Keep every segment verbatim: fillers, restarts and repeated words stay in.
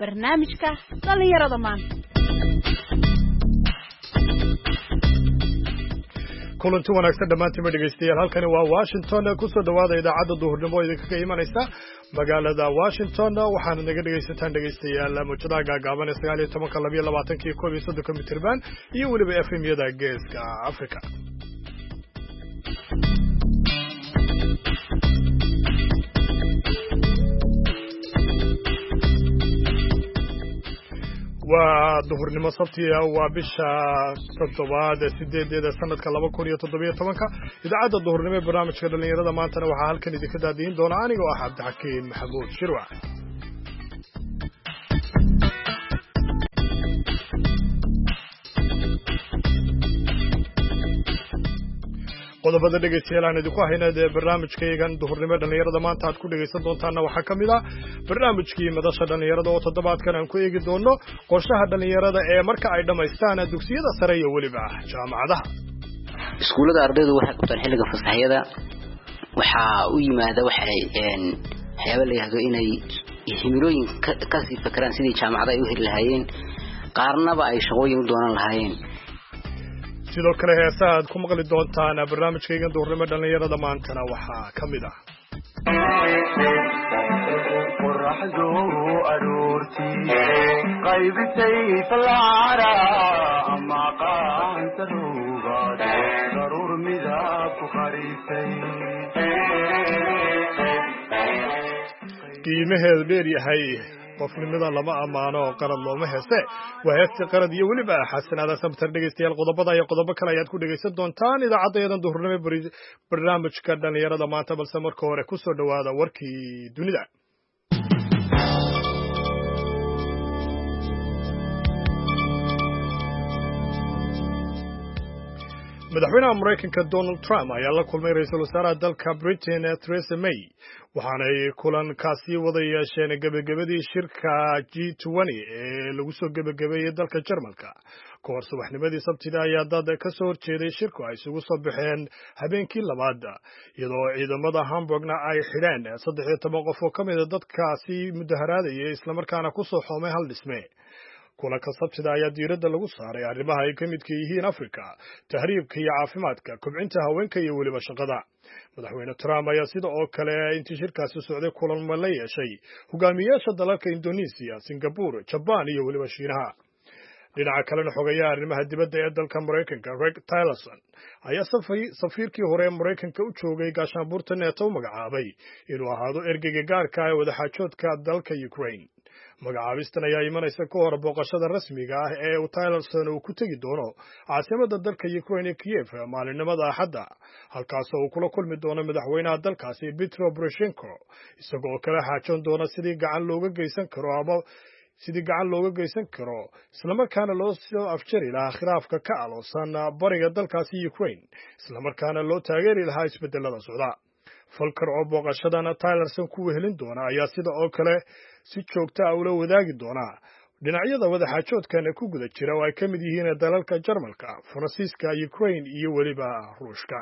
barnaamijka dhalinyarada maanta. kulanti wanaagsan dhamaantiin dhegeystayaal halkani waa Washington ku soo dhawaada idaacadda duhurnimo idinka ka imanaysa magaalada Washington waxaana naga dhegeysataan dhegeystayaal mujadaha gaagaaban ee sagaal iyo toban laba iyo labaatan iyo koob iyo soddon mitir baan iyo waliba F M yada geeska Afrika. waa duhurnimo sabtiya waa bisha toddobaad sideedeeda sanadka laba kun iyo toddoba iyo toban idaacadda duhurnimo ee barnaamijka dhalinyarada maantana waxaa halkan idinka daadiin doona aniga oo ah Cabdixakiin Maxamuud Shirwac. qodobada dhegeystayaal aan idinku haynaa ee barnaamijkaygan duhurnimo dhalinyarada maanta aad ku dhegeysan doontaana waxaa ka mid ah barnaamijkii madasha dhalinyarada oo toddobaadkan aan ku eegi doono qorshaha dhalinyarada ee marka ay dhammaystaan dugsiyada sare iyo weliba jaamacadaha. iskuulada ardaydu waxay qabtaan xilliga fasaxyada waxaa u yimaada waxay een waxyaabo la yiraahdo inay himilooyin ka sii fakaraan sidii jaamacadaha ay u heli lahaayeen qaarnaba ay shaqooyin u doonan lahaayeen. sidoo kale heesaha aad ku maqli doontaan barnaamijkaygan duhurnimo dhalinyarada maantana waxaa ka mid ah qorraxdu aroortii qaybisay falcara ama qaanta ruugaad daruur midab ku qarisay qiimaheedu dheer yahay qofnimada lama amaano oo qarad looma heese waa heesta qarad iyo weliba xasanaada sabtar dhegeystayaal qodobada iyo qodobo kale ayaad ku dhegeysan doontaan idaacaddeedan duhurnimo barnaamijka dhalinyarada maanta balse marka hore ku soo dhawaada warkii dunida. madaxweynaha Mareykanka Donald Trump ayaa la kulmay ra'iisul wasaaraha dalka Britain Theresa May waxaanay kulankaasi wada yeesheen gabagabadii shirka G twenty ee lagu soo gabagabeeyay dalka Jarmalka. kahor subaxnimadii sabtida ayaa dad ka soo horjeeday shirku ay isugu soo baxeen habeenkii labaad iyadoo ciidamada Hamburgna ay xidheen saddex iyo toban qof oo ka mid ah dadkaasi mudaharaadayay isla markaana ku soo xoomay hal dhisme. kulanka sabtida ayaa diiradda lagu saaray arrimaha ay ka midka yihiin Afrika, tahriibka iyo caafimaadka, kobcinta haweenka iyo weliba shaqada. madaxweyne Trump ayaa sida oo kale intii shirkaasi socday kulan la yeeshay hogaamiyaasha dalalka Indonesia, Singapore, Japan iyo weliba Shiinaha. dhinaca kalena xogayaha arrimaha dibadda ee dalka Mareykanka Rex Tillerson ayaa safiirkii hore ee Mareykanka u joogay gaashaanbuurta NATO magacaabay inuu ahaado ergeyga gaarka ah ee wadaxaajoodka dalka Ukraine. magacaabistan ayaa imanaysa ka hor booqashada rasmiga ah ee Tillerson uu ku tegi doono caasimadda dalka Ukraine ee Kiev maalinimada Axadda halkaasoo uu kula kulmi doono madaxweynaha dalkaasi Petro Poroshenko isagoo kala xaajoon doona sidii gacan looga geysan karo ama sidii gacan looga geysan karo islamarkaana loo soo afjari lahaa khilaafka ka aloosan bariga dalkaasi Ukraine islamarkaana loo taageeri lahaa isbedelada socda. falkar oo booqashadana Tillerson ku wehelin doona ayaa sida oo kale si joogto ah ula wadaagi doona dhinacyada wadaxaajoodkan ku guda jira oo ay ka mid yihiin dalalka Jarmalka, Faransiiska, Ukraine iyo weliba Ruushka.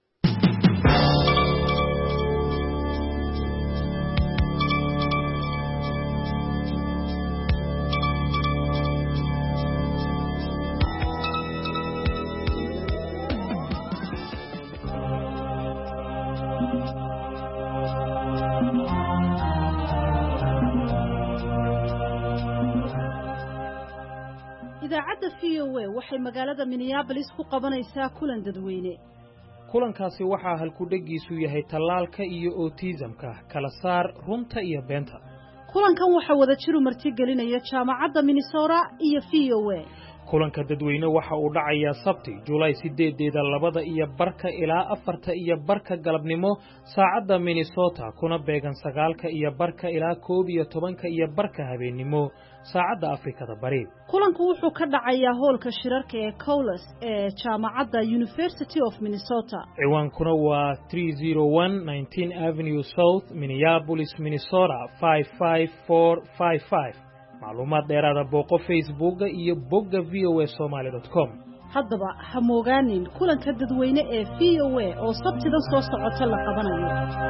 idaacadda V O A waxay magaalada Minneapolis ku qabanaysaa kulan dadweyne. kulankaasi waxaa halku-dhagiisu yahay tallaalka iyo autismka kala saar runta iyo beenta. kulankan waxaa wada jiru martigelinaya jaamacadda Minnesota iyo V O A. kulanka dadweyne waxa uu dhacayaa Sabti July sideedeeda labada iyo barka ilaa afarta iyo barka galabnimo saacadda Minnesota kuna beegan sagaalka iyo barka ilaa koob iyo tobanka iyo barka habeenimo saacadda Afrikada Bari. kulanku wuxuu ka dhacayaa hoolka shirarka ee Cowles ee jaamacadda University of Minnesota. ciwaankuna waa three oh one nineteenth Avenue South, Minneapolis, Minnesota five five four five five. macluumaad dheeraada booqo Facebook iyo bogga v o a somali dot com. haddaba ha moogaanin kulanka dadweyne ee V O A oo sabtida soo socota la qabanayo.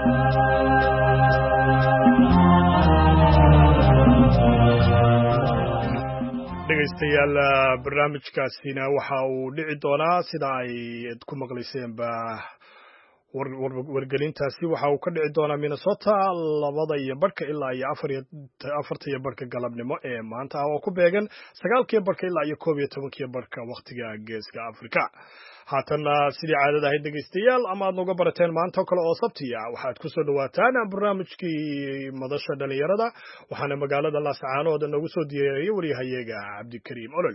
dhegaystayaal barnaamijkaasina waxa uu dhici doonaa sida ay ku maqlayseen ba wargelintaasi waxa uu ka dhici doonaa Minnesota labada iyo barka ilaa iyo afarta iyo barka galabnimo ee maanta oo ku beegan sagaalkii barka ilaa iyo koob iyo tobankii barka waqtiga geeska Afrika. haatana sidii caadada ahayd dhegaystayaal ama aad nooga barateen maanta kale oo sabtiya waxaad ku soo dhawaataan barnaamijkii madasha dhalinyarada waxaana magaalada Laascaanood nagu soo diyaariyay wariyahayaga Cabdikariim Olol.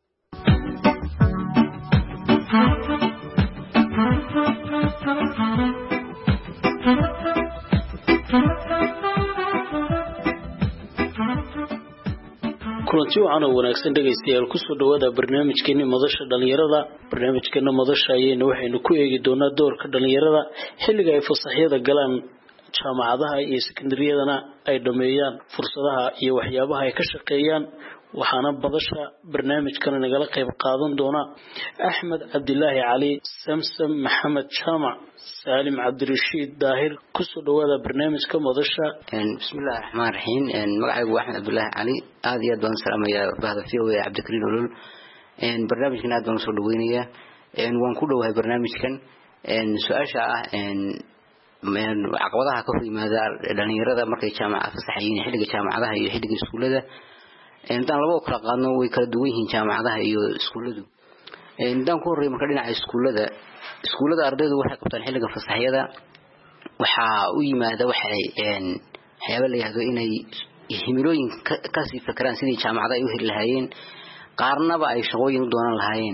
kulanti wacan oo wanaagsan dhegaystayaal ku soo dhawaada barnaamijkeena madasha dhalinyarada barnaamijkeena madasha ayayna waxaynu ku eegi doonaa doorka dhalinyarada xilliga ay fasaxyada galaan jaamacadaha iyo sekondariyadana ay dhameeyaan fursadaha iyo waxyaabaha ay ka shaqeeyaan waxaana badasha barnaamijkan nagala qayb qaadan doona Axmed Cabdilaahi Cali Samsam Maxamed Jaamac Salim Cabdirashiid Daahir ku soo dhawaada barnaamijka madasha. bismillaahir rahmaanir rahiim magacaygu Axmed Cabdilaahi Cali aad iyo aad baan salaamayaa bahda V O A Cabdikariim Olol een barnaamijkan aad baan soo dhaweynayaa een waan ku dhawahay barnaamijkan een su'aasha ah een meen caqabadaha ka yimaada dhalinyarada markay jaamacad fasaxayeen xilliga jaamacadaha iyo xilliga iskuulada intaan laba kala qaadno way kala duwan yihiin jaamacadaha iyo iskuuladu intaan ku horeeyay marka dhinaca iskuulada iskuulada ardaydu waxay qabtaan xilliga fasaxyada waxa u yimaada waxay een waxyaabo la yiraahdo inay himilooyin ka sii fakaraan sidii jaamacada ay u heli lahaayeen qaarnaba ay shaqooyin u doonan lahaayeen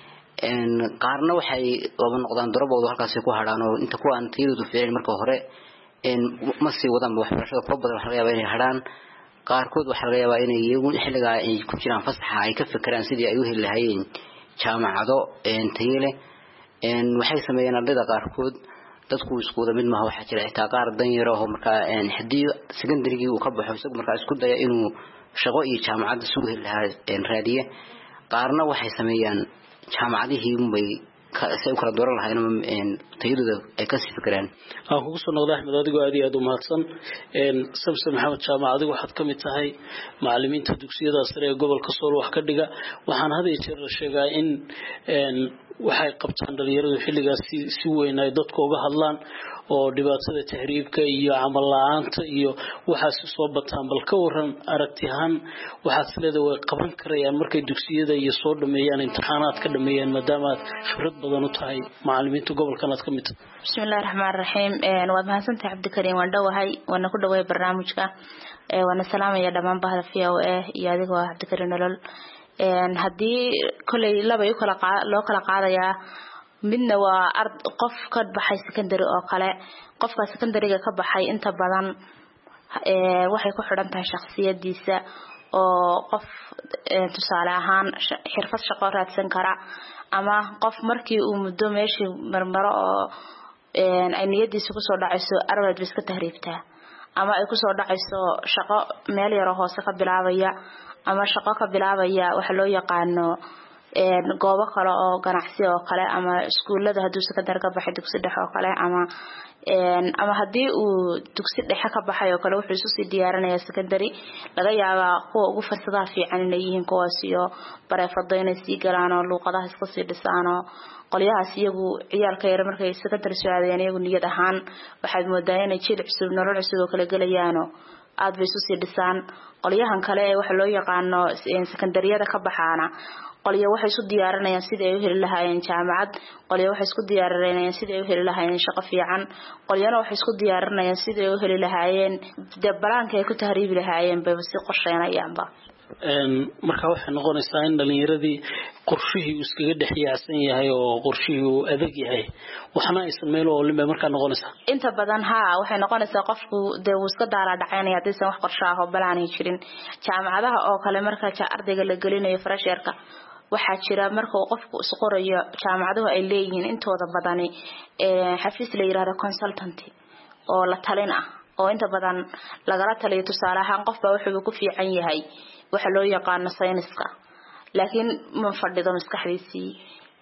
een qaarna waxay wada noqdaan darabooda halkaas ku hadhaan oo inta ku aan tiiradu fiirin marka hore een ma sii wadaan waxbarashada probada waxa laga yaabaa inay hadhaan qaarkood waxa laga yaabaa inay iyagu xilliga ay ku jiraan fasaxa ay ka fakaraan sidii ay u heli lahaayeen jaamacado een tayele een waxay sameeyaan ardayda qaarkood dadku isku wada mid ma waxa jira xitaa qaar dan yar oo marka een hadii secondarygii uu ka baxo isagu marka isku daya inuu shaqo iyo jaamacad isugu heli lahaa een raadiye qaarna waxay sameeyaan jaamacadihii bay ka soo kala dooran lahaayeen een tayadooda ay ka sii fakaraan. aan kugu soo noqday Axmed adigu aad iyo aad u mahadsan een Samsam Maxamed Jaamac adigu waxaad ka mid tahay macallimiinta dugsiyada sare ee gobolka Sool wax ka dhiga waxaan had iyo jeer sheegaa in een waxay qabtaan dhalinyaradu xilligaas si weyn ay dadku uga hadlaan oo dhibaatada tahriibka iyo amal la'aanta iyo waxaas soo bataan bal ka waran aragti ahaan waxaad leedahay way qaban karayaan markay dugsiyada iyo soo dhameeyaan imtixaanaad ka dhameeyaan maadaama aad khibrad badan u tahay macallimiinta gobolkan aad ka mid tahay. bismillaahir rahmaanir rahiim een waad mahadsantahay Cabdikariim waan dhawahay waan ku dhawahay barnaamijka ee waan salaamaya dhamaan bahda V O A iyo adiga Cabdikariim Olol een hadii kulay laba iyo kala loo kala qaadaya midna waa ard qof ka baxay secondary oo kale qofka secondary-ga ka baxay inta badan ee waxay ku xidhan tahay shakhsiyadiisa oo qof tusaale ahaan xirfad shaqo raadsan kara ama qof markii uu muddo meeshii marmaro oo een ay niyadiisa ku soo dhacayso arwad iska tahriibta ama ay ku soo dhacayso shaqo meel yar oo hoose ka bilaabaya ama shaqo ka bilaabaya waxa loo yaqaano een goobo kale oo ganacsi oo kale ama iskuulada haduu secondary ka baxay dugsi dhexe oo kale ama een ama hadii uu dugsi dhexe ka baxay oo kale wuxuu soo diyaarinayaa secondary laga yaabaa kuwa ugu fursadaha fiican inay yihiin kuwaas iyo bareefada inay sii galaan oo luqadaha iska sii dhisaan oo qoliyahaas iyagu ciyaalka yar markay secondary soo aadayaan iyagu niyad ahaan waxay moodaan inay jil cusub nolol cusub oo kala galayaan aad bay soo dhisaan qoliyahan kale ee waxa loo yaqaano secondaryada ka baxaana qoliyo waxay isku diyaarinayaan sidii ay u heli lahaayeen jaamacad qoliyo waxay isku diyaarinayaan sidii ay u heli lahaayeen shaqo fiican qoliyana waxay isku diyaarinayaan sidii ay u heli lahaayeen dabalaanka ay ku tahriibi lahaayeen bay si qorsheenayaanba een marka waxay noqonaysaa in dhalinyaradii qorshihii iskaga dhaxiyaasan yahay oo qorshihii uu adag yahay waxna aysan meel oo limba marka noqonaysaa inta badan ha waxay noqonaysaa qofku dee uu iska daara dhacaynaya hadii wax qorshe ah oo balaan jirin jaamacadaha oo kale marka ardayga la gelinayo fresherka waxa jira marka uu qofku isku qorayo jaamacaduhu ay leeyihiin intooda badani ee xafiis la yiraahdo consultant oo la talin ah oo inta badan laga taliyo tusaale ahaan qofba wuxuu ku fiican yahay waxa loo yaqaan sayniska laakiin ma fadhido maskaxdiisii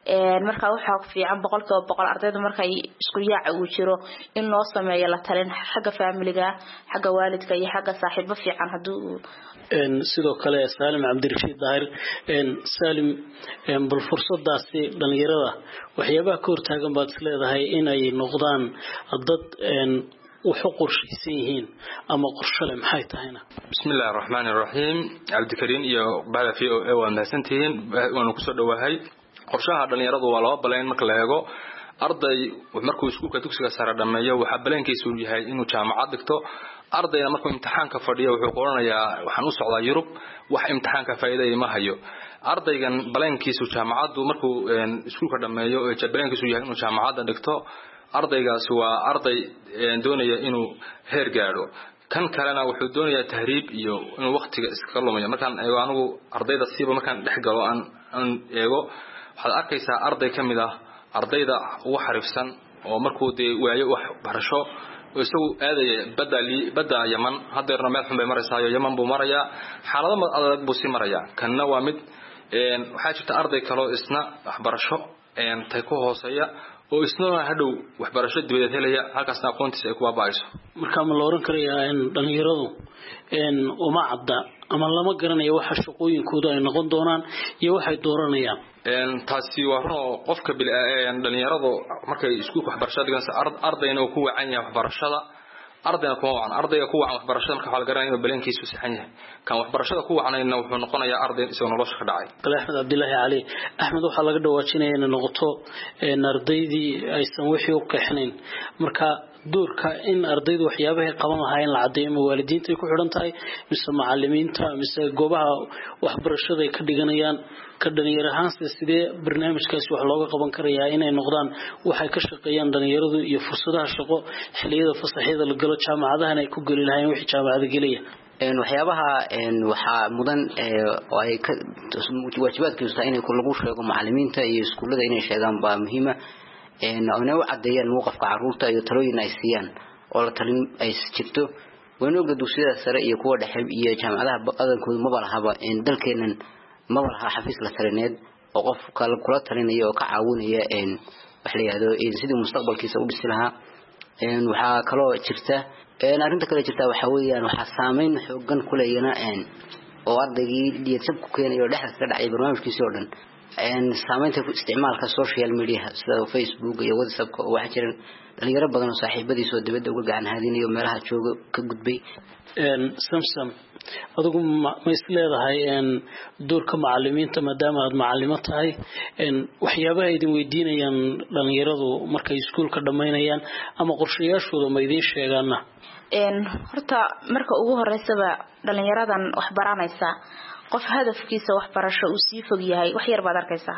marka waxa fiican boqolkiiba boqol ardayda markay isku yaac ugu jiro in loo sameeyo la talin xagga familiga xagga waalidka iyo xagga saaxiibo fiican haduu een sidoo kale Salim Cabdirashiid Daahir een Salim een bal fursadaasi dhalinyarada waxyaabaha ka hortaagan baad leedahay in ay noqdaan dad een wuxuu qorshaysan yihiin ama qorshe leh maxay tahayna bismillaahir rahmaanir rahiim Cabdikariin iyo bada fi oo wanaagsantiin waanu ku soo dhawahay qorshaha dhalinyaradu waa laba baleen marka la eego arday markuu iskuulka dugsiga sare dhameeyo waxa baleenkiisu yahay inuu jaamacad dhigto ardayna markuu imtixaanka fadhiyo wuxuu qoranayaa waxaan u socdaa Yurub wax imtixaanka faa'iido ma hayo ardaygan baleenkiisu jaamacadu markuu iskuulka dhameeyo ee baleenkiisu yahay inuu jaamacad dhigto ardaygaas waa arday doonaya inuu heer gaaro kan kalena wuxuu doonayaa tahriib iyo inuu waqtiga iska lumiyo markaan eego anigu ardayda siiba markaan dhex galo aan aan eego waxaad arkaysaa arday kamid ah ardayda ugu xarifsan oo markuu de waayo wax barasho oo isagu aadaya badali bada Yaman hadeerna meel xun bay maraysaa Yaman buu marayaa xaalado adag buu si marayaa kanna waa mid een waxa jirta arday kale isna wax barasho een tay ku hooseeya oo isna hadhow wax barasho dibadda helaya halkaasna aqoontiisa ay ku baabayso marka ma la oran karayaa in dhalinyaradu een uma cadda ama lama garanayo waxa shaqooyinkooda ay noqon doonaan iyo waxay dooranayaan een taasi waa roo qofka bil ee dhalinyaradu markay iskuulka wax barashada dhiganaysa ardayna uu ku wacan yahay wax barashada ardayga ku wacan ardayga ku wacan wax barashada marka xal garanayno baleenkiisu saxan yahay kan wax barashada ku wacanayna wuxuu noqonayaa arday isoo nolosha ka dhacay kale Axmed Abdullaahi Cali Axmed waxa laga dhawaajinayaa in noqoto in ardaydii aysan wixii u qeexnayn marka doorka in ardaydu waxyaabaha ay qaban lahaayeen la cadeeyo waalidiinta ay ku xiran tahay mise macallimiinta mise goobaha waxbarashada ay ka dhiganayaan ka dhalinyaro ahaan sidee barnaamijkaas wax looga qaban karayaa inay noqdaan waxay ka shaqeeyaan dhalinyaradu iyo fursadaha shaqo xilliyada fasaxyada la galo jaamacadaha ay ku gali lahaayeen wixii jaamacada galaya een waxyaabaha een waxa mudan ee ay ka waajibaadkiisu tahay inay ku lagu sheego macallimiinta iyo iskuulada inay sheegaan baa muhiim ah een oo ay cadeeyaan muuqafka caruurta iyo talooyin ay siiyaan oo la talin ay jirto waynu dugsiyada sare iyo kuwa dhexe iyo jaamacadaha badankooda ma balahaba in dalkeenan ma balaha xafiis la talineed oo qof kala kula talinayo oo ka caawinaya in wax la yiraahdo in sidii mustaqbalkiisa u dhisi lahaa een waxa kale oo jirta een arinta kale jirta waxa weeyaan waxa saameyn xoogan ku leeyana een oo ardaygii dhiyad ku keenayo dhexda ka dhacay barnaamijkiisa oo dhan een saameynta isticmaalka social media sida Facebook iyo WhatsApp oo waxa jiraan dhalinyaro badan oo saaxiibadiisa oo dibadda uga gacan haadinayo meelaha jooga ka gudbay een samsam adigu ma isleedahay een doorka macallimiinta maadaama aad macallimo tahay een waxyaabaha ay idin weydiinayaan dhalinyaradu markay iskuulka dhameynayaan ama qorshayaashooda ma idin sheegaana een horta marka ugu horeysaba dhalinyaradan wax baranaysa qof hadafkiisa wax barasho uu sii fog yahay wax yar baad arkaysaa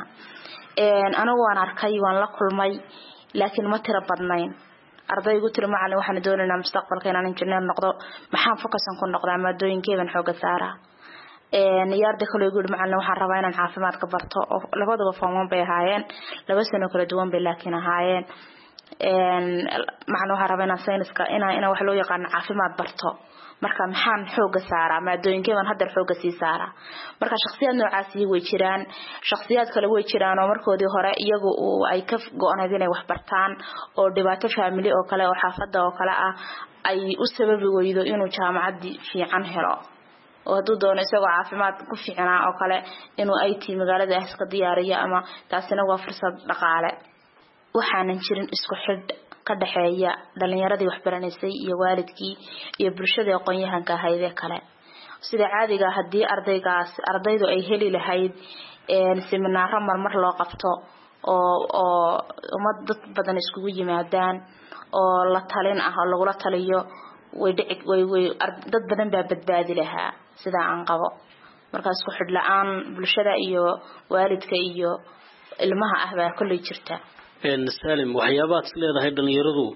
een anagu waan arkay waan la kulmay laakiin ma tira badnayn ardaygu tira macallin waxaan doonaynaa mustaqbalka inaan injineer noqdo maxaan focusan ku noqdaa maadooyinkeedan xooga saara een yarda kale ugu macallin waxaan rabaa inaan caafimaad ka barto labadaba fahmaan bay ahaayeen laba sano kala duwan bay laakiin ahaayeen een macallin waxaan rabaa inaan sayniska inaan inaan wax loo yaqaan caafimaad barto marka maxaan xooga saara maadooyinkeedan hadda xooga sii saara marka shakhsiyaad noocaasi way jiraan shakhsiyaad kale way jiraan oo markoodii hore iyagu ay ka go'aanadeen inay wax bartaan oo dhibaato family oo kale oo xaafada oo kale ah ay u sababi weydo inuu jaamacad fiican helo oo haduu doono isagoo caafimaad ku fiicnaa oo kale inuu ay tii magaalada iska diyaariyo ama taasina waa fursad dhaqaale waxaanan jirin isku xidh ka dhaxeeya dhalinyaradii wax baranaysay iyo waalidkii iyo bulshada aqoon-yahanka ahayd kale sida caadiga hadii ardaygaas ardaydu ay heli lahayd een seminaaro marmar loo qabto oo oo umad dad badan iskugu yimaadaan oo la talin ah oo lagu la taliyo way dhici way way dad badan baa badbaadi lahaa sida aan qabo markaas ku xidh la'aan bulshada iyo waalidka iyo ilmaha ah baa kulli jirta een Salim waxyaabaad leedahay dhalinyaradu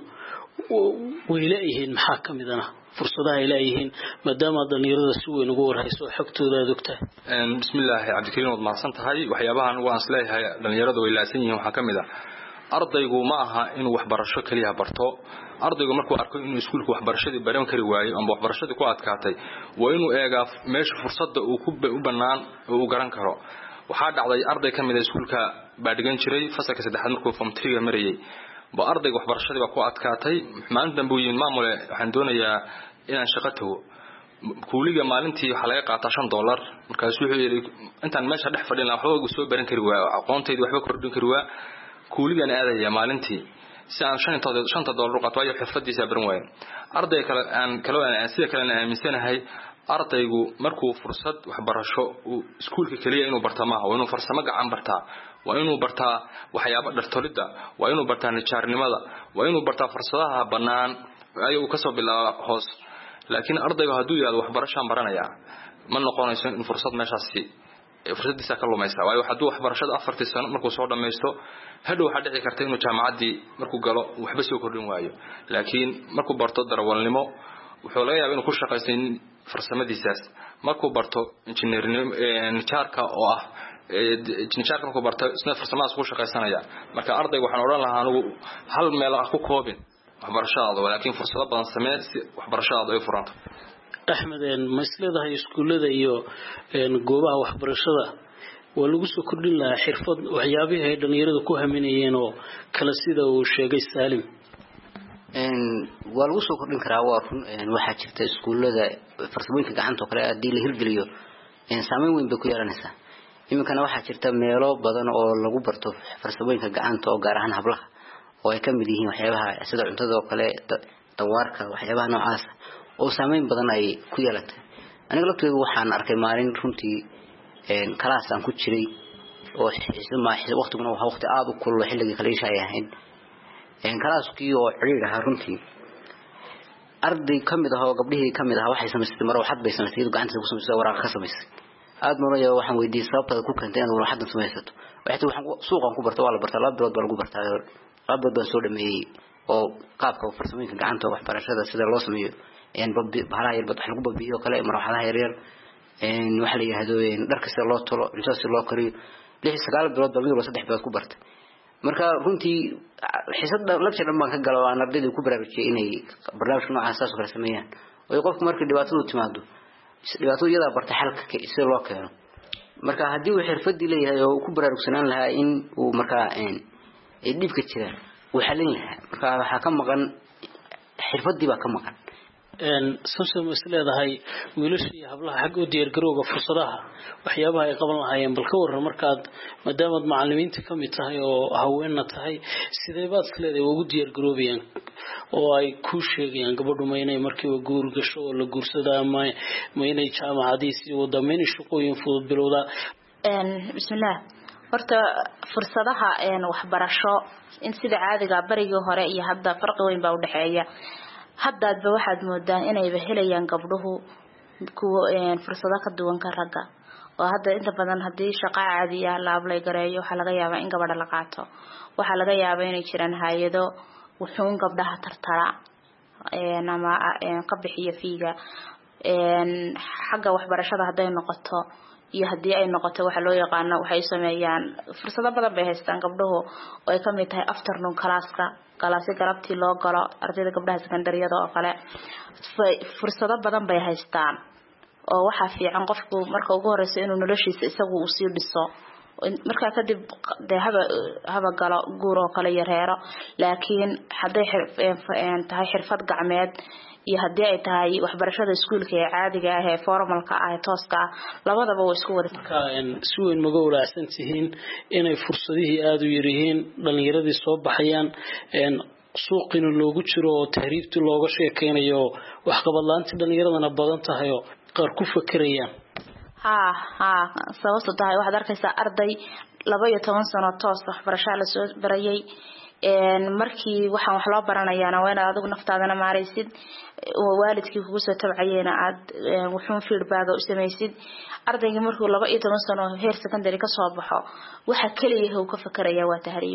way leeyihiin maxaa kamidana fursadaha ay leeyihiin maadaama dhalinyarada si weyn ugu warhayso xogtooda aad ogtahay een bismillaah Cabdikariin wad maasan tahay waxyaabahan waan isleeyahay dhalinyaradu way laasan yihiin waxa kamid ah ardaygu ma aha inuu wax barasho kaliya barto ardaygu markuu arko inuu iskuulka wax barashadii baran kari waayo ama wax barashadii ku adkaatay waa inuu eega meesha fursadda uu ku u banaan oo garan karo waxaa dhacday arday ka mid ah iskuulka baa dhigan jiray fasalka saddexaad markuu form three ga marayay ba ardayga waxbarashadii baa ku adkaatay maalintan buu yimid maamule waxaan doonayaa inaan shaqo tago kuuliga maalintii waxa laga qaataa shan dollar markaas wuxuu yiri intaan meesha dhex fadhin lahaa waxba soo baran kari waa aqoontaydu waxba kordhin kari waa kuuligan aadaya maalintii si aan shan dollar u qaato ayo xirfadiisa baran waayay arday kale aan kale aan sida kale aan aaminsanahay ardaygu markuu fursad waxbarasho uu iskuulka kaliya inuu barto ma aha waa inuu farsamo gacan bartaa waa inuu bartaa waxyaabo dhartolida waa inuu bartaa nijaarnimada waa inuu bartaa fursadaha banaan ayuu ka soo bilaabo hoos laakiin ardaygu haduu yaado waxbarasho baranaya ma noqonayso in fursad meeshaasi fursadiisa ka lumaysa waayo haduu waxbarashada afartii sano markuu soo dhameysto hadhow waxa dhici karta inuu jaamacadii markuu galo waxba soo kordhin waayo laakiin markuu barto darawalnimo wuxuu laga yaabaa inuu ku shaqeysto farsamadiisaas markuu barto injineernimo nijaarka oo ah nijaarka markuu barto isna farsamadaas ku shaqeysanaya marka ardaygu waxaan oran lahaa anigu hal meel ah ku koobin waxbarashada laakiin fursado badan samee si waxbarashada ay furanto axmed ma isleedahay iskuulada iyo goobaha waxbarashada waa lagu soo kordhin lahaa xirfad waxyaabaha ay dhalinyarada ku haminayeen oo kala sida uu sheegay Saalim een waa lagu soo kordhin karaa waa run waxa jirta iskuulada farsamooyinka gacanta oo kale hadii la hirgeliyo in saameyn weyn bay ku yeelanaysaa iminkana waxa jirta meelo badan oo lagu barto farsamooyinka gacanta oo gaar ahaan hablaha oo ay ka mid yihiin waxyaabaha sida cuntada oo kale tawaarka waxyaabaha noocaas oo saameyn badan ay ku yeelatay aniga lafteedu waxaan arkay maalin runtii een kalaas aan ku jiray oo xisma waqtiguna waxa waqti aad u kulul xilliga kaleesha ay ahayn een kalaaskii oo xiriir ah runtii arday kamid ah oo gabdhihii kamid ah waxay samaystay mar waxad bay samaystay gacanta ku samaystay waraaq ka samaystay aad maraya waxaan weydiiyay sababta ku keentay inaad waraaqada samaysato waxay waxaan suuqan ku bartay waa la bartay laba bilood baa lagu bartay laba bilood baan soo dhameeyay oo qaabka farsamooyinka gacanta waxbarashada sida loo sameeyo een bahalaha yar bad wax lagu babiyo kale marxaladaha yar yar een waxa la yiraahdo in dharka sida loo tolo inta si loo kariyo lix sagaal bilood baa mid saddex bilood ku bartay marka runtii xisada lecture dhanbaan ka galo aan ardayda ku baraarujiyay inay barnaamij noocaas ah kala sameeyaan oo qofku markii dhibaatadu timaado dhibaatadu iyada barta xalka si loo keeno marka hadii uu xirfad leeyahay oo ku baraarugsanaan lahaa in uu marka een ay dib ka jiraan waxa leen lahaa marka waxa ka maqan xirfadii baa ka maqan een soo isleedahay wiilashii hablaha xaq u diyaar garowga fursadaha waxyaabaha ay qaban lahaayeen balka waran markaad maadaama macallimiinta kamid tahay oo haweenna tahay sidee baad isleedahay ugu diyaar garoobiyaan oo ay ku sheegayaan gabadhu ma inay markii uu guur gasho oo la guursado ama ma inay jaamacadiisi oo dhammaan shaqooyin fudud bilowda een bismillaah horta fursadaha een waxbarasho in sida caadiga barigii hore iyo hadda farqi weyn baa u dhaxeeya hadda ba waxaad moodaan inay helayaan gabdhuhu kuwa een fursado ka duwan ka ragga oo hadda inta badan hadii shaqo caadi ah la ablay gareeyo waxa laga yaabaa in gabadha la qaato waxa laga yaabaa inay jiraan hay'ado wuxuun gabdhaha tartara een ama een ka bixiyo fiiga een xagga waxbarashada haday noqoto iyo hadii ay noqoto waxa loo yaqaan waxay sameeyaan fursado badan bay haystaan gabdhuhu oo ay kamid tahay afternoon classka kalaasi galabtii loo galo ardayda gabdhaha secondariyada oo kale fursado badan bay haystaan oo waxa fiican qofku marka ugu horeyso inuu noloshiisa isagu uu sii dhiso marka kadib haba haba galo guur oo kale yareero laakiin haday xirfad tahay xirfad gacmeed iyo hadii ay tahay waxbarashada iskuulka ee caadiga ah ee formalka ah ee tooska labadaba way isku wada marka in si weyn maga walaacsan tihiin inay fursadihii aad u yaryihiin dhalinyaradii soo baxayaan in suuqina loogu jiro oo tahriibti looga sheekeynayo wax qabad laanta dhalinyaradana badan tahay oo qaar ku fakarayaan ha ha sababtoo tahay waxaad arkaysaa arday laba iyo toban sano toos waxbarasho la soo barayay een markii waxaan wax loo baranayaana waa inaad adigu naftaadana maaraysid oo waalidkii kugu soo tabcayeen aad wuxuu feedback u sameeysid ardayga markuu laba iyo toban sano heer secondary ka soo baxo waxa kaliya uu ka fakaraya waa tahriib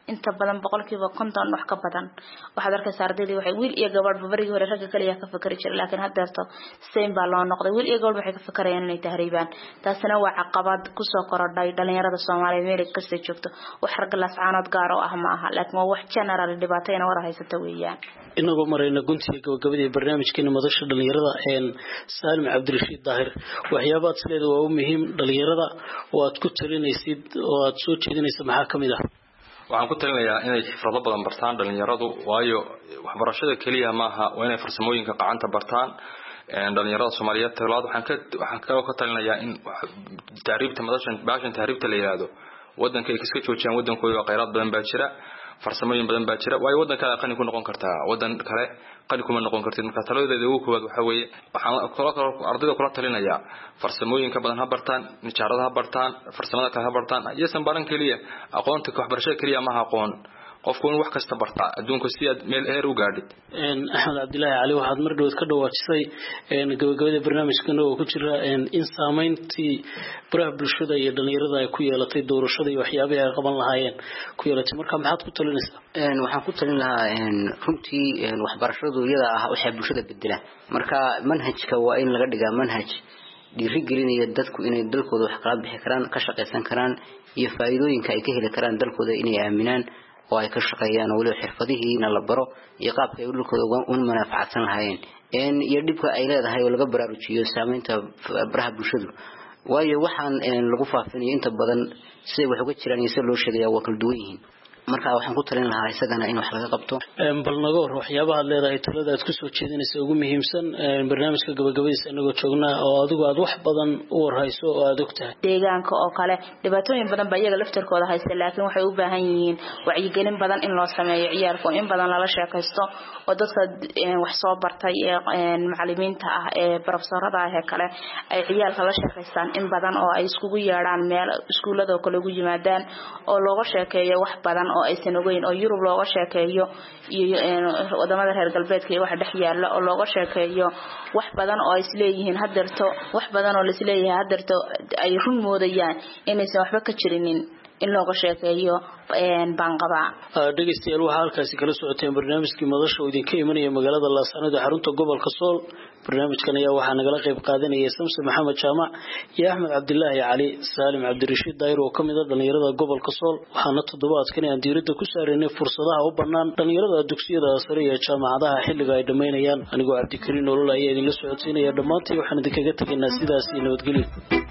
inta badan boqolkiiba konton wax ka badan waxaad arkaysaa ardaydii waxay wiil iyo gabadh barigii hore ragga kaliya ka fakari jiray laakiin haddeerto same baa loo noqday wiil iyo gabadh waxay ka fakarayaan inay tahriibaan taasina waa caqabad ku soo korodhay dhalinyarada Soomaaliyeed meel kasta joogto wax rag lascaanood gaar oo ah ma aha laakiin waa wax general dhibaatayna war haysta weeyaan inagoo marayna guntiga gabagabadii barnaamijkeena madasha dhalinyarada een Saalim Cabdirashiid Daahir waxyaabaad sideeda waa muhiim dhalinyarada oo aad ku talinaysid oo aad soo jeedinaysid maxaa kamid ah waxaan ku talinayaa inay xirfado badan bartaan dhalinyaradu waayo waxbarashada kaliya ma aha waa inay farsamooyinka gacanta bartaan een dhalinyarada Soomaaliyeed talaad waxaan ka waxaan ka talinayaa in taariibta madashan baashan taariibta la yiraahdo wadanka ay iska joojiyaan wadankooda qeyraad badan baa jira farsamooyin badan baa jira waayo wadanka qani ku noqon kartaa wadan kale qani kuma noqon kartid marka taladeeda ugu koowaad waxa weeye waxaan kala ardayda kula talinayaa farsamooyinka badan ha bartaan nijaarada ha bartaan farsamada kale ha bartaan aysan baran kaliya aqoonta waxbarashada kaliya ma aha aqoon qofku wax kasta barta adduunka si aad meel heer u gaadhid een Axmed Cabdilaahi Cali waxaad mar dhow ka dhawaajisay een gabagabada barnaamijkan oo ku jira een in saameyntii baraha bulshada iyo dhalinyarada ay ku yeelatay doorashada iyo waxyaabaha ay qaban lahaayeen ku yeelatay marka maxaad ku talinaysaa een waxaan ku talin lahaa een runtii een waxbarashadu iyada ah waxa bulshada bedela marka manhajka waa in laga dhigaa manhaj dhiirigelinaya dadku inay dalkooda wax kala bixi karaan ka shaqeysan karaan iyo faa'iidooyinka ay ka heli karaan dalkooda inay aaminaan oo ay ka shaqeeyaan oo waliba xirfadihiina la baro iyo qaabka ay dhulkooda uga manfaacsan lahaayeen een iyo dhibka ay leedahay oo laga baraarujiyo saameynta baraha bulshadu waayo waxaan een lagu faafinayo inta badan si wax uga jiraan iyo si loo sheegayaa waa kala duwan yihiin marka waxaan ku talin lahaa isagana in wax laga qabto een bal naga hor waxyaabaha aad leedahay talada aad ku soo jeedinayso ugu muhiimsan een barnaamijka gabagabadiisa inagoo joognaa oo adigu aad wax badan u warhayso oo aad ogtahay deegaanka oo kale dhibaatooyin badan baa iyaga laftarkooda haysta laakiin waxay u baahan yihiin wacyigelin badan in loo sameeyo ciyaarku in badan lala sheekaysto oo dadka wax soo bartay ee macallimiinta ah ee professorada ah ee kale ay ciyaalka la sheekaystaan in badan oo ay iskugu yeedhaan meel iskuulada kale ugu yimaadaan oo looga sheekeeyo wax badan oo aysan ogeyn oo Yurub looga sheekeeyo iyo wadamada reer galbeedka ee wax dhex yaala oo looga sheekeeyo wax badan oo ay isleeyihiin hadarto wax badan oo la isleeyahay hadarto ay run moodayaan inaysan waxba ka jirinin in looga sheekeeyo een banqaba dhageystayaal waxa halkaasi kala socoteen barnaamijkii madasha oo idin ka imanaya magaalada Laascaanood ee xarunta gobolka Sool barnaamijkan ayaa waxaa nagala qayb qaadanaya Samse Maxamed Jaamac iyo Axmed Cabdilaahi Cali Saalim Cabdirashiid Daahir oo kamid ah dhalinyarada gobolka Sool waxaana toddobaadkan aan diiradda ku saarnay fursadaha u bannaan dhalinyarada dugsiyada sare iyo jaamacadaha xilliga ay dhameynayaan anigoo Cabdikariin Nolol ayaa idin la socodsiinaya dhamaantii waxaan idinkaga tagnaa sidaas iyo nabadgelyo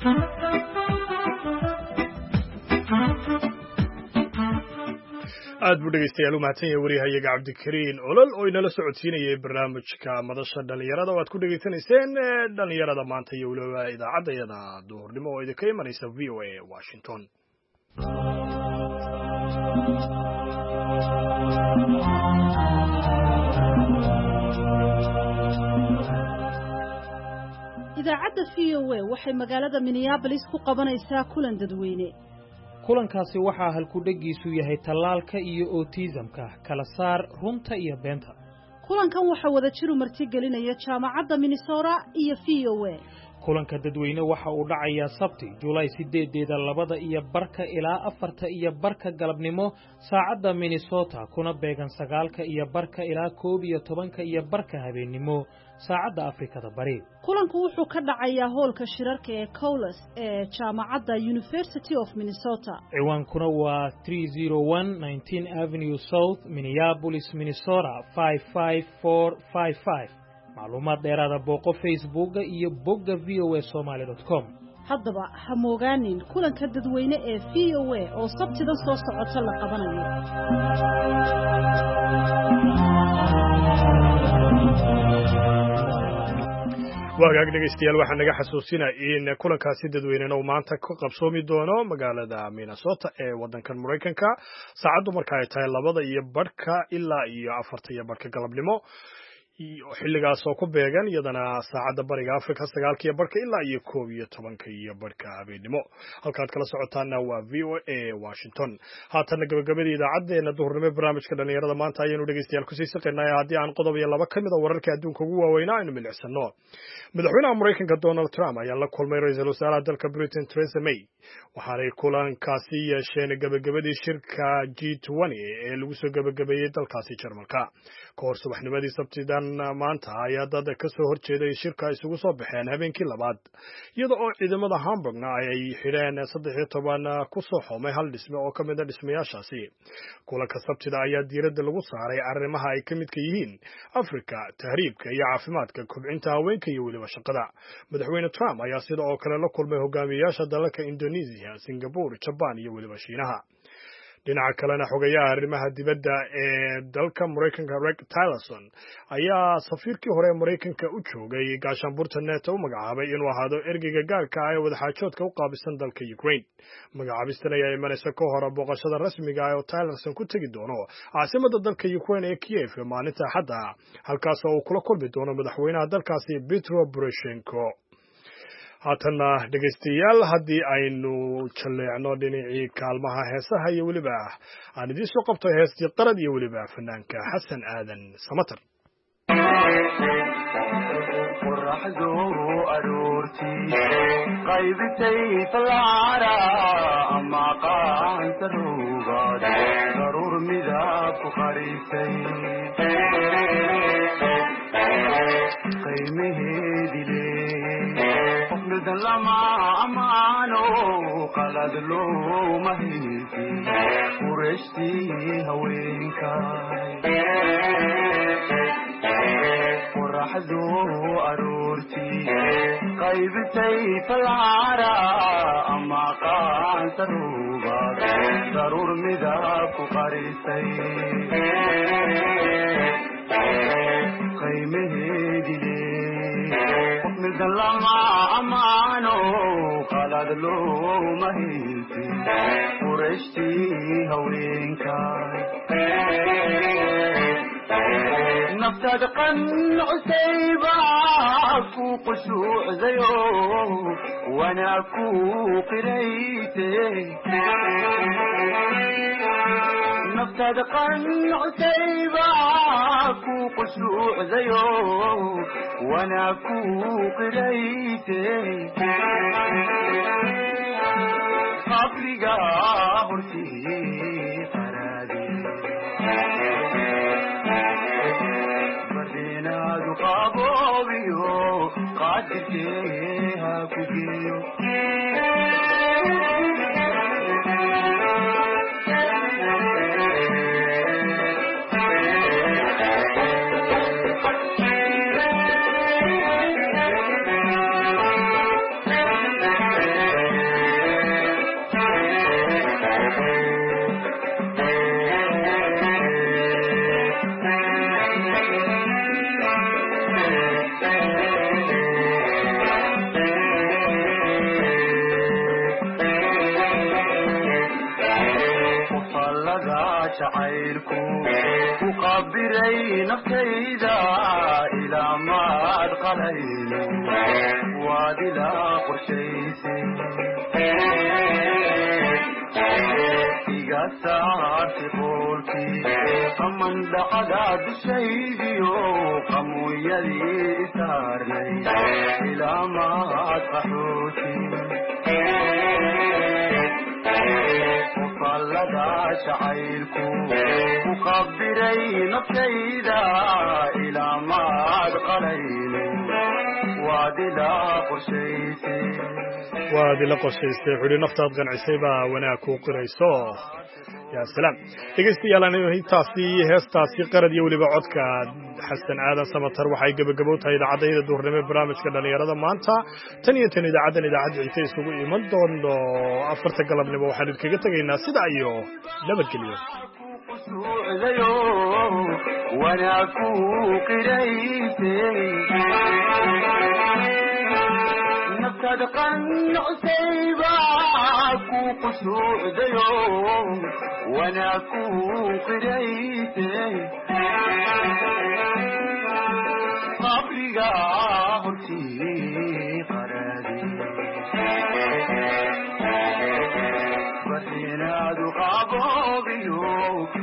aad buu dhegeystayaal u mahadsan yahay wariyahayaga Cabdikariin Olol oo inala socodsiinayay barnaamijka madasha dhalinyarada oo aad ku dhageysanayseen dhalinyarada maanta iyo waliba idaacadayada duhurnimo oo idinka imanaysa V O A Washington idaacadda V O A waxay magaalada Minneapolis ku qabanaysaa kulan dadweyne kulankaasi waxaa halku-dhagiisu yahay tallaalka iyo autismka kala saar runta iyo beenta kulankan waxaa wada jiru martigelinaya jaamacadda Minnesota iyo V O A kulanka dadweyne waxa uu dhacayaa sabti July sideedeeda labada iyo barka ilaa afarta iyo barka galabnimo saacadda Minnesota kuna beegan sagaalka iyo barka ilaa koob iyo tobanka iyo barka habeenimo saacadda Afrikada Bari kulanku wuxuu ka dhacayaa hoolka shirarka ee Cowles ee jaamacadda University of Minnesota ciwaankuna waa three oh one nineteenth Avenue South Minneapolis Minnesota five five four five five macluumaad dheeraada booqo Facebook iyo bogga v o a somali dot com haddaba ha moogaanin kulanka dadweyne ee V O A oo sabtida soo socota la qabanayo waagaag dhegeystayaal waxaan naga xasuusinaa in kulankaasi dadweynena uu maanta ka qabsoomi doono magaalada Minnesota ee wadankan Mareykanka saacadu marka ay tahay labada iyo barka ilaa iyo afarta iyo barka galabnimo xilligaas oo ku beegan iyadana saacadda bariga afrika sagaalka iyo barhka ilaa iyo koob iyo tobanka iyo barhka habeenimo halkaad kala socotaana waa v o a washington haatanna gabagabadii idaacaddeenna duhurnimo barnaamijka dhalinyarada maanta ayaynu dhegeystayaal kusii saqaynaya haddii aan qodob iyo laba ka mid a wararka adduunka ugu waaweynaa aynu milicsano madaxweynaha maraykanka donald trump ayaa la kulmay ra-iisul wasaaraha dalka britain theresa may waxaanay kulankaasi yeesheen gabagabadii shirka g twenty ee lagu soo gabagabeeyey dalkaasi jarmalka ka hor subaxnimadii sabtidan maanta ayaa dad ka soo horjeeday shirka isugu soo baxeen habeenkii labaad iyada oo ciidamada hamburgna ay xidheen saddex iyo toban ku soo xoomay hal dhisme oo ka mid a dhismayaashaasi kulanka sabtida ayaa diiradda lagu saaray arrimaha ay ka midka yihiin afrika tahriibka iyo caafimaadka kobcinta haweenka iyo weliba shaqada madaxweyne trump ayaa sida oo kale la kulmay hogaamiyayaasha dalalka indonesia singapore jaban iyo weliba shiinaha dhinaca kalena xogayaha arrimaha dibadda ee dalka maraykanka Rex Tillerson ayaa safiirkii hore ee maraykanka u joogay gaashaanbuurta neto u magacaabay inuu ahaado ergeyga gaarka ah ee wadaxaajoodka u qaabisan dalka Ukraine magacaabistan ayaa imanaysa ka hor booqashada rasmiga ah oo Tillerson ku tegi doono caasimadda dalka Ukraine ee Kiev maalinta Axadda halkaas oo uu kula kulmi doono madaxweynaha dalkaasi Petro Poroshenko haatanna dhegaystayaal haddii aynu jaleecno dhinacii kaalmaha heesaha iyo weliba aan idiin soo qabto heestii qarad iyo weliba fanaanka xasan aadan samatar qorraxdu aroortii qaybitay falcara ama qaanta ruugaad daruur midab ku qarisay qiimaheedile qofmidan lama amaano qalad looma haysi qurashtii haweenkay qorraxdu aroortii qaybitay falcara ama qaanta ruugaad daruur midab ku qarisay qiimaheedile qofmidan lama amaano qalad looma haysi qurashtii haweenkay naftaada qancusayba ku qushuucdayo wanaa ku qirayte naftaada qancusayba ku qushuucdayo wanaa ku qirayte qabriga hortii qaraade barinaadu qaboobiyo qaadirkee ha ku geeyo jacaylku ku qabiray naftayda ilaa maad qalayno waad ilaa qorshaysay iga saarti qoolkii qaman dhacda dushaydiyo qamuuyadii isaarnay ilaa maad qaxooti qofallada jacaylku ku qabiray naftayda ilaa maad qalayno waad ilaa qorshaysay waad ila qorshaysay xuri naftaad qancisay baa wanaag ku qirayso yaa salaam dhegeystayaal intaasi heestaasi qarad iyo weliba codka xasan aadan samatar waxay gabagabo tahay idaacadda duhurnimo barnaamijka dhalinyarada maanta tan iyo tan idaacaddan idaacadda inta isugu iman doono afarta galabnimo waxaan idinkaga tegaynaa sida iyo nabadgelyo wanaa ku qiraysay naftaada qancusayba ku qushuucdayo wanaa ku qiraysay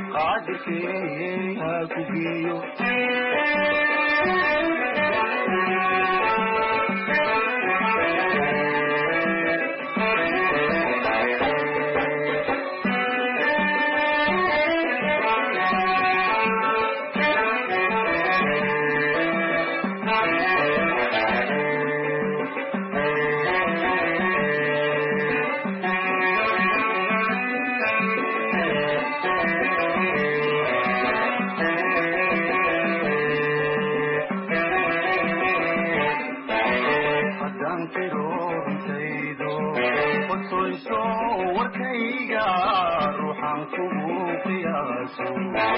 qaadirkee ha ku geeyo warkayga ruuxan kugu qiyaaso